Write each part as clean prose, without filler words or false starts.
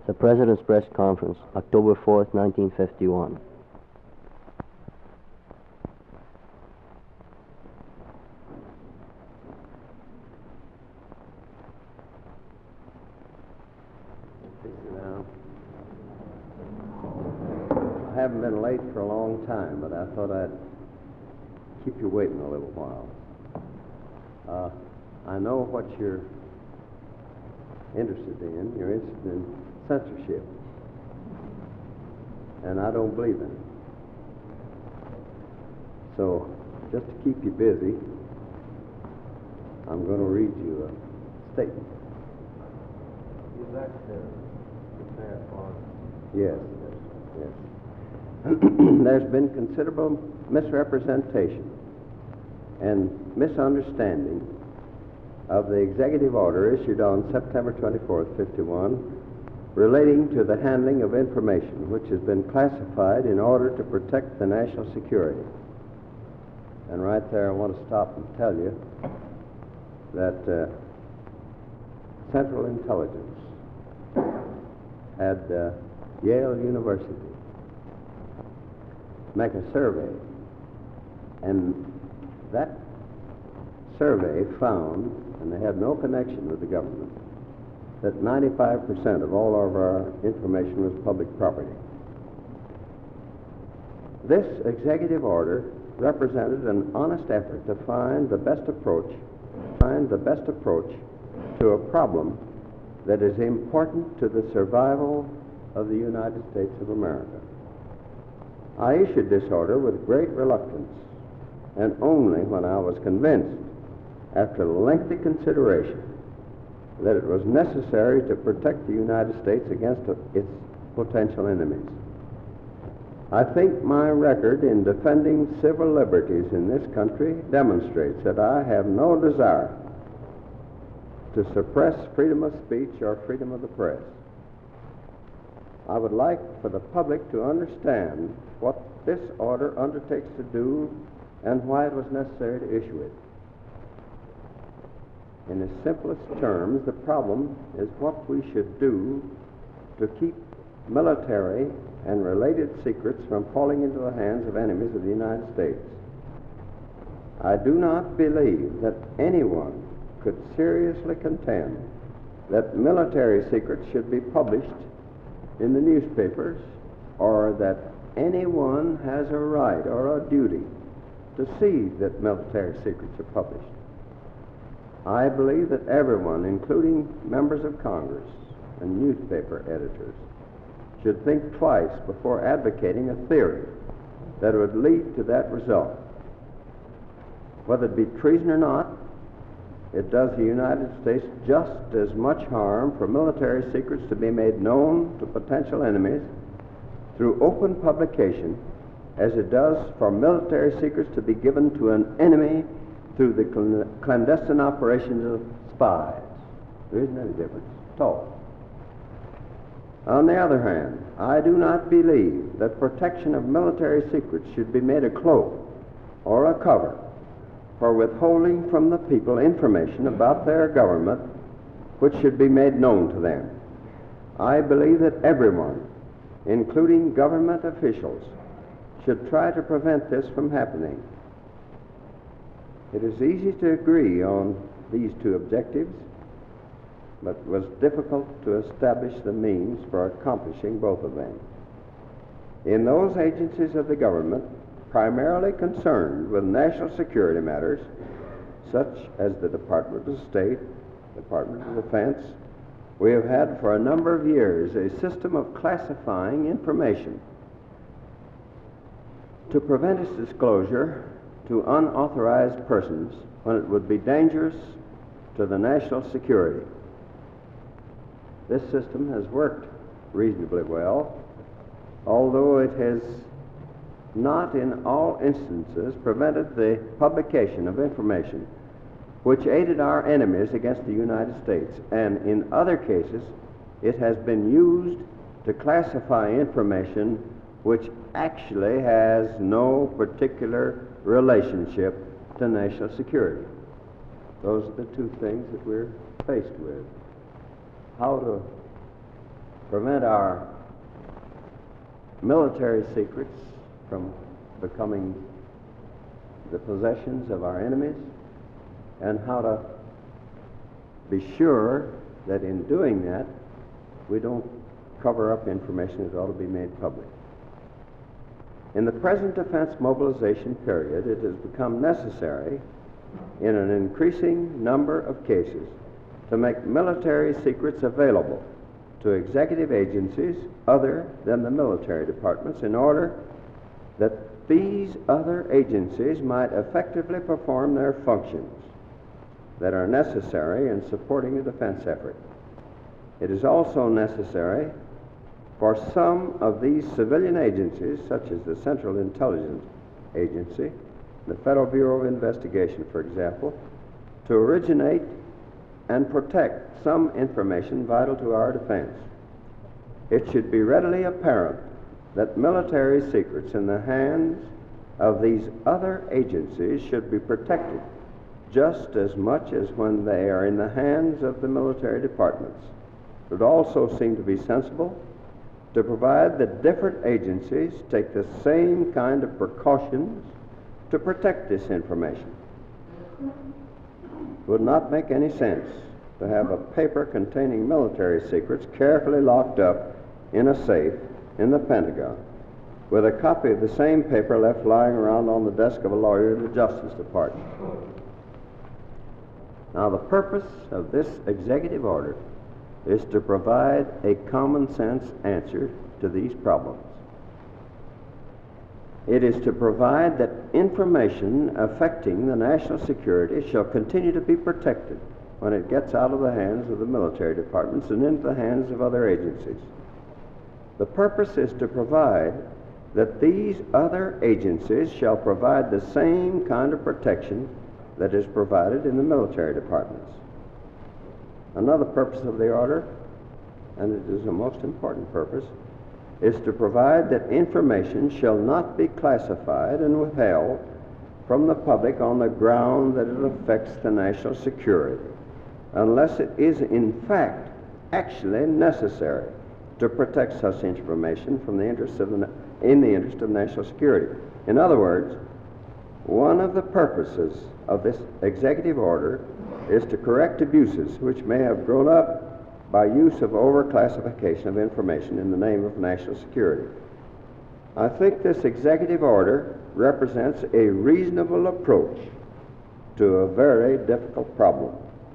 The President's Press Conference, October 4th, 1951. I haven't been late for a long time, but I thought I'd keep you waiting a little while. I know what you're interested in. You're interested in censorship, and I don't believe in it. So, just to keep you busy, I'm going to read you a statement. You'd like to prepare for Yes. There's been considerable misrepresentation and misunderstanding of the executive order issued on September 24th, 51, relating to the handling of information which has been classified in order to protect the national security. And right there I want to stop and tell you that Central Intelligence had Yale University make a survey, and that survey found, and they had no connection with the government, that 95% of all of our information was public property. This executive order represented an honest effort to find the best approach to a problem that is important to the survival of the United States of America. I issued this order with great reluctance, and only when I was convinced, after lengthy consideration, that it was necessary to protect the United States against its potential enemies. I think my record in defending civil liberties in this country demonstrates that I have no desire to suppress freedom of speech or freedom of the press. I would like for the public to understand what this order undertakes to do and why it was necessary to issue it. In the simplest terms, the problem is what we should do to keep military and related secrets from falling into the hands of enemies of the United States. I do not believe that anyone could seriously contend that military secrets should be published in the newspapers, or that anyone has a right or a duty to see that military secrets are published. I believe that everyone, including members of Congress and newspaper editors, should think twice before advocating a theory that would lead to that result. Whether it be treason or not, it does the United States just as much harm for military secrets to be made known to potential enemies through open publication as it does for military secrets to be given to an enemy through the clandestine operations of spies. There isn't any difference at all. On the other hand, I do not believe that protection of military secrets should be made a cloak or a cover for withholding from the people information about their government which should be made known to them. I believe that everyone, including government officials, should try to prevent this from happening. It is easy to agree on these two objectives, but it was difficult to establish the means for accomplishing both of them. In those agencies of the government primarily concerned with national security matters, such as the Department of State, Department of Defense, we have had for a number of years a system of classifying information to prevent its disclosure to unauthorized persons when it would be dangerous to the national security. This system has worked reasonably well, although it has not in all instances prevented the publication of information which aided our enemies against the United States, and in other cases it has been used to classify information which actually has no particular relationship to national security. Those are the two things that we're faced with. How to prevent our military secrets from becoming the possessions of our enemies, and how to be sure that in doing that we don't cover up information that ought to be made public. In the present defense mobilization period, it has become necessary in an increasing number of cases to make military secrets available to executive agencies other than the military departments in order that these other agencies might effectively perform their functions that are necessary in supporting the defense effort. It is also necessary for some of these civilian agencies, such as the Central Intelligence Agency, the Federal Bureau of Investigation, for example, to originate and protect some information vital to our defense. It should be readily apparent that military secrets in the hands of these other agencies should be protected just as much as when they are in the hands of the military departments. It would also seem to be sensible to provide that different agencies take the same kind of precautions to protect this information. It would not make any sense to have a paper containing military secrets carefully locked up in a safe in the Pentagon, with a copy of the same paper left lying around on the desk of a lawyer in the Justice Department. Now, the purpose of this executive order is to provide a common sense answer to these problems. It is to provide that information affecting the national security shall continue to be protected when it gets out of the hands of the military departments and into the hands of other agencies. The purpose is to provide that these other agencies shall provide the same kind of protection that is provided in the military departments. Another purpose of the order, and it is a most important purpose, is to provide that information shall not be classified and withheld from the public on the ground that it affects the national security, unless it is in fact actually necessary to protect such information from the interest of in the interest of national security. In other words, one of the purposes of this executive order is to correct abuses which may have grown up by use of overclassification of information in the name of national security. I think this executive order represents a reasonable approach to a very difficult problem.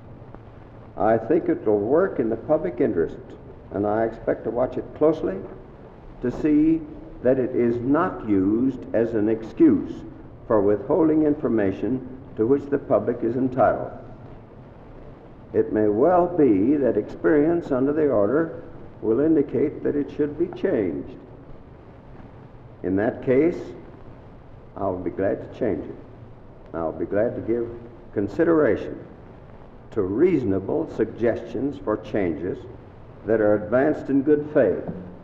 I think it will work in the public interest, and I expect to watch it closely to see that it is not used as an excuse for withholding information to which the public is entitled. It may well be that experience under the order will indicate that it should be changed. In that case, I'll be glad to change it. I'll be glad to give consideration to reasonable suggestions for changes that are advanced in good faith.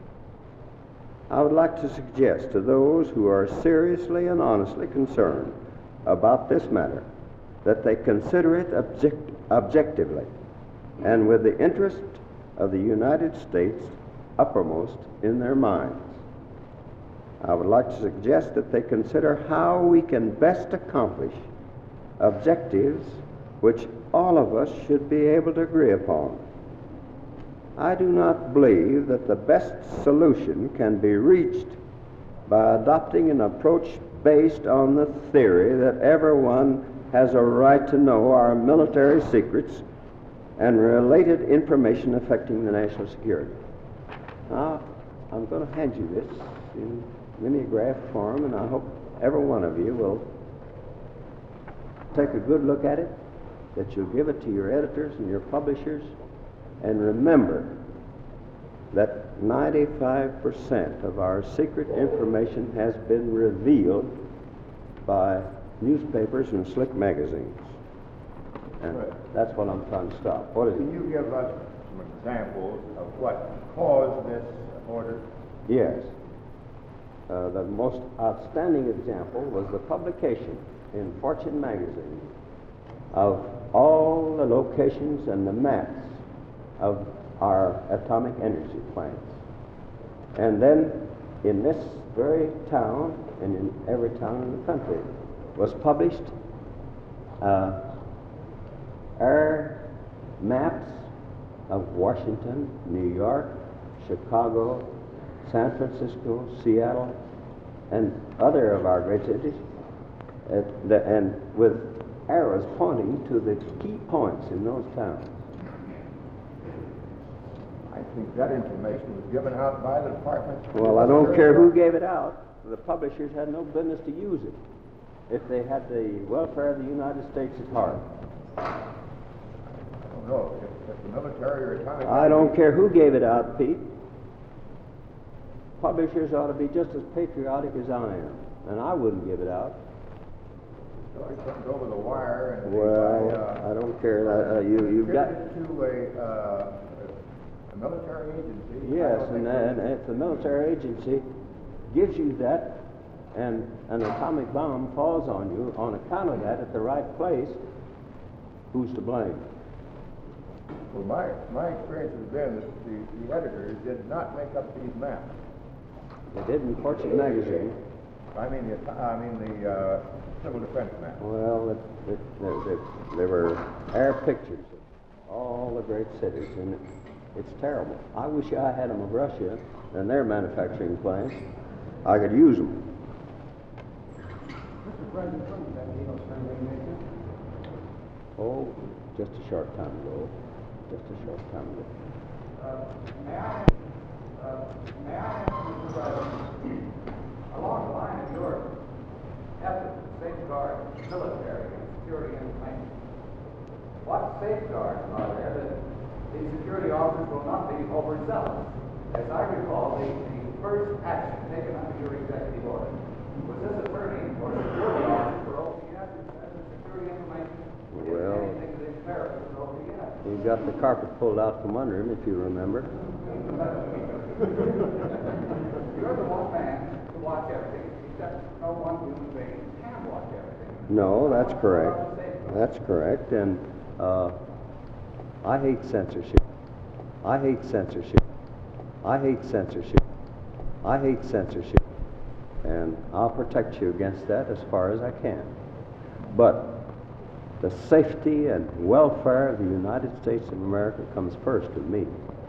I would like to suggest to those who are seriously and honestly concerned about this matter that they consider it objectively and with the interest of the United States uppermost in their minds. I would like to suggest that they consider how we can best accomplish objectives which all of us should be able to agree upon. I do not believe that the best solution can be reached by adopting an approach based on the theory that everyone has a right to know our military secrets and related information affecting the national security. Now, I'm going to hand you this in mimeograph form, and I hope every one of you will take a good look at it, that you'll give it to your editors and your publishers, and remember that 95% of our secret information has been revealed by newspapers and slick magazines. And that's what I'm trying to stop. What is it? Can you give us some examples of what caused this order? Yes. The most outstanding example was the publication in Fortune magazine of all the locations and the maps of our atomic energy plants. And then in this very town, and in every town in the country, was published air maps of Washington, New York, Chicago, San Francisco, Seattle, and other of our great cities, and with arrows pointing to the key points in those towns. I think that information was given out by the Department. Well, I don't care who gave it out. The publishers had no business to use it if they had the welfare of the United States at heart. I don't know if the military or atomic. I don't care who gave it out, Pete. Publishers ought to be just as patriotic as I am, and I wouldn't give it out. So it comes over the wire and Well, I don't care. You've got. To a military agency. Yes, and if the military agency gives you that, and an atomic bomb falls on you on account of that at the right place, who's to blame? Well, my experience has been that the editors did not make up these maps. They did in Fortune magazine. I mean the civil defense map. Well, there were air pictures of all the great cities, and it's terrible. I wish I had them of Russia and their manufacturing plants. I could use them. Mr. President, when was that deal signed? Oh, just a short time ago. Just a short time ago. May I ask, Mr. President, along the line of your efforts to safeguard military and security information, what safeguards are there that the security officers will not be overzealous? As I recall, the first action taken under your executive order was this attorney or security officer for OPS who said the security information would Well, anything that is imperative for OPS. He got the carpet pulled out from under him, if you remember. You're the one man to watch everything, except no one human being can watch everything. No, that's correct. That's correct. And I hate censorship. I hate censorship. I hate censorship. I hate censorship. And I'll protect you against that as far as I can. But the safety and welfare of the United States of America comes first to me.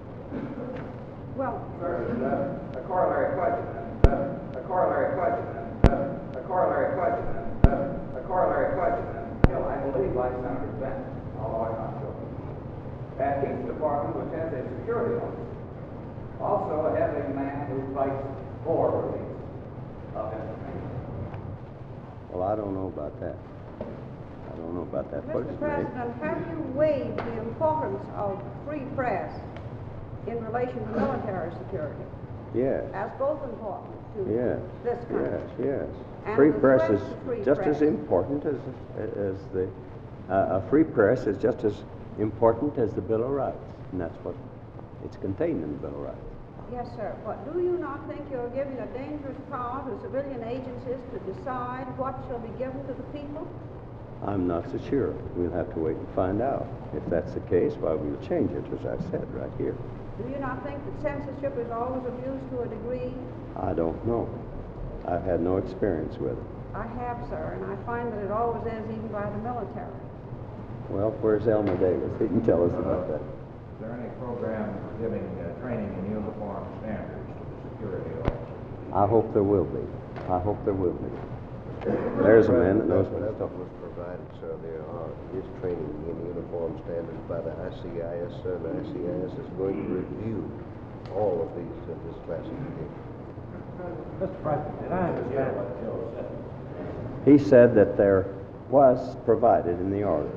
Well, sir, a corollary question. A corollary question. A corollary question. A corollary question. I believe, like Senator Benton, although I'm not sure. At each department, which has a security officer, also has a man who fights for release of information. Well, I don't know about that. I don't know about that Mr. personally. President, have you weighed the importance of free press in relation to military security Yes. as both important to Yes. this country? Yes. And Free the press threat is to free just press. as important as the a free press is just as important as the Bill of Rights, and that's what it's contained in the Bill of Rights. Yes, sir. But do you not think you're giving a dangerous power to civilian agencies to decide what shall be given to the people? I'm not so sure. We'll have to wait and find out. If that's the case, why we'll change it, as I said right here. Do you not think that censorship is always abused to a degree? I don't know. I've had no experience with it. I have, sir, and I find that it always is, even by the military. Well, where's Elmer Davis? He can tell us about that. Is there any program giving training in uniform standards to the security officers? I hope there will be. I hope there will be. There's a man that knows what he's That's what was provided, sir. There is training in uniform standards by the ICIS, sir. The ICIS is going to review all of these this classification. Mr. President, did I understand what Joe said? He said that there was provided in the order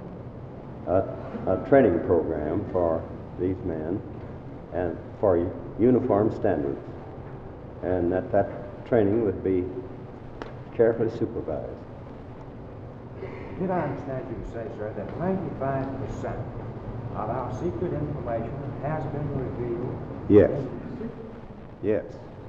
a training program for these men and for uniform standards, and that training would be carefully supervised. Did I understand you to say, sir, that 95% of our secret information has been revealed? Yes. Yes.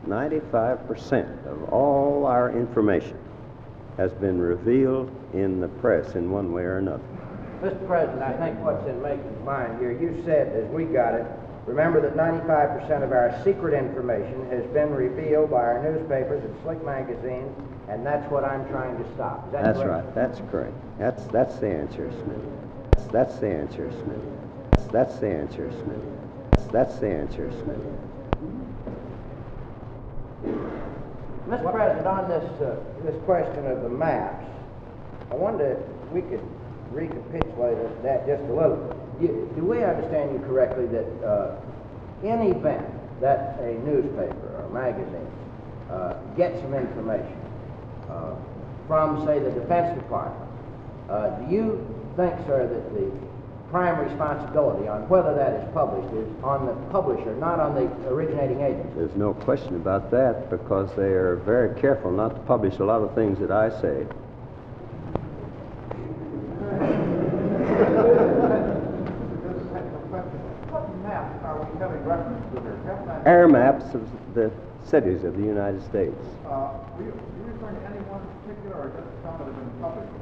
95% of all our information has been revealed in the press in one way or another. Mr. President, I think what's in Macon's mind here, you said, as we got it, remember that 95% of our secret information has been revealed by our newspapers and slick magazines, and that's what I'm trying to stop. Is that That's correct? right. That's correct. That's the answer, Smith. That's the answer, Smith. That's the answer, Smith. That's the answer, Smith. Mr. President, on this question of the maps, I wonder if we could recapitulate that just a little. Do we understand you correctly that in event that a newspaper or magazine gets some information from, say, the Defense Department, do you think, sir, that the prime responsibility on whether that is published is on the publisher, not on the originating agency? There's no question about that, because they are very careful not to publish a lot of things that I say. What map are we having reference to here? Air maps of the cities of the United States. Are you referring to any one particular, or just some that have been published?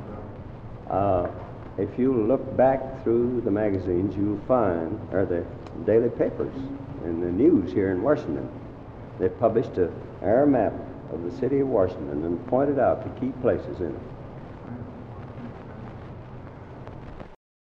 If you look back through the magazines, you'll find, or the daily papers and the news here in Washington, they published an air map of the city of Washington and pointed out the key places in it.